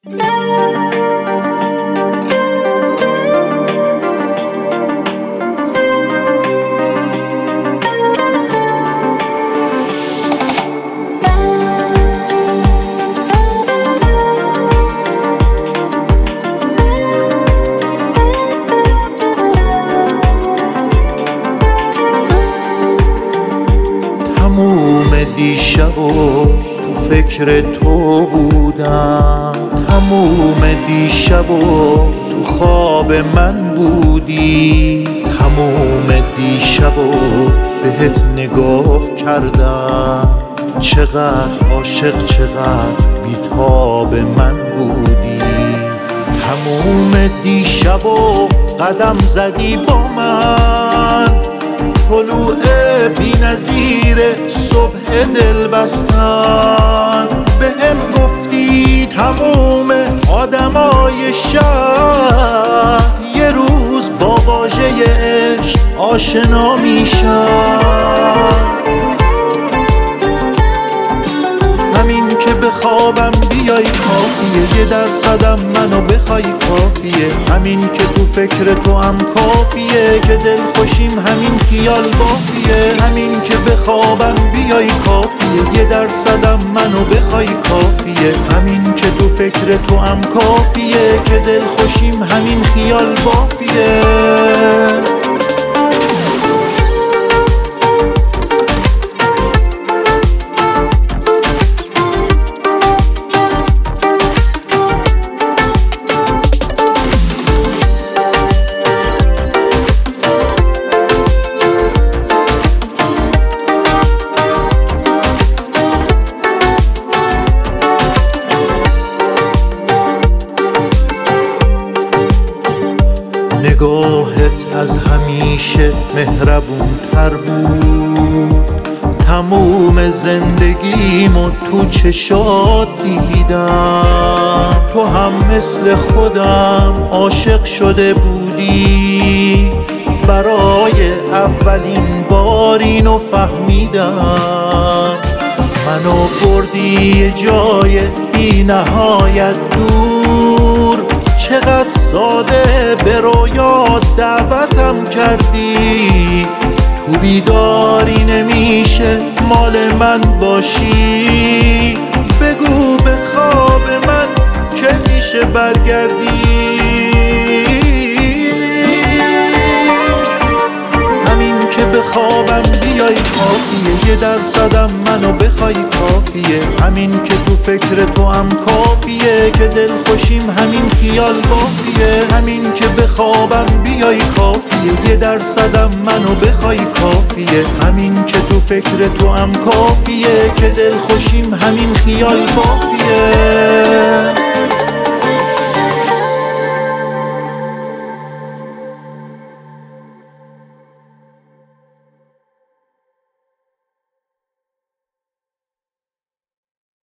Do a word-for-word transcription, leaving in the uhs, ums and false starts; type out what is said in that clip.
تموم دیشب و تو فکر تو بودم، تموم دیشب و تو خواب من بودی، تموم دیشب و بهت نگاه کردم، چقدر عاشق چقدر بی‌تاب من بودی. تموم دیشب و قدم زدی با من، طلوع بی نظیر صبح دل بستن، به هم گفتی تموم آدمای شهر یه روز با واژه عشق آشنا میشن. همین که بخوابم بیای کافیه، یه درصدم منو بخوای کافیه، همین که تو فکر تو هم کافیه، که دل خوشیم همین خیال بافیه. همین که بخوابم بیای کافیه، یه درصدم منو بخوای کافیه، همین که تو فکر تو هم کافیه، که دل خوشیم همین خیال بافیه. نگاهت از همیشه مهربون تر بود، تموم زندگیمو تو چشات دیدم، تو هم مثل خودم عاشق شده بودی، برای اولین بار اینو فهمیدم. منو بردی یه جای بی نهایت دور، چقدر ساده به رویات دعوتم کردی، تو بیداری نمیشه مال من باشی، بگو به خواب من که میشه برگردی. همین که بخوابم بیای کافیه، یه درصدم منو بخوای کافیه، همین که تو فکر تو هم کافیه، که دل خوشیم همین خیال بافیه. همین که بخوابم بیای کافیه، یه درصدم منو بخوای کافیه، همین که تو فکر تو هم کافیه، که دل خوشیم همین خیال بافیه.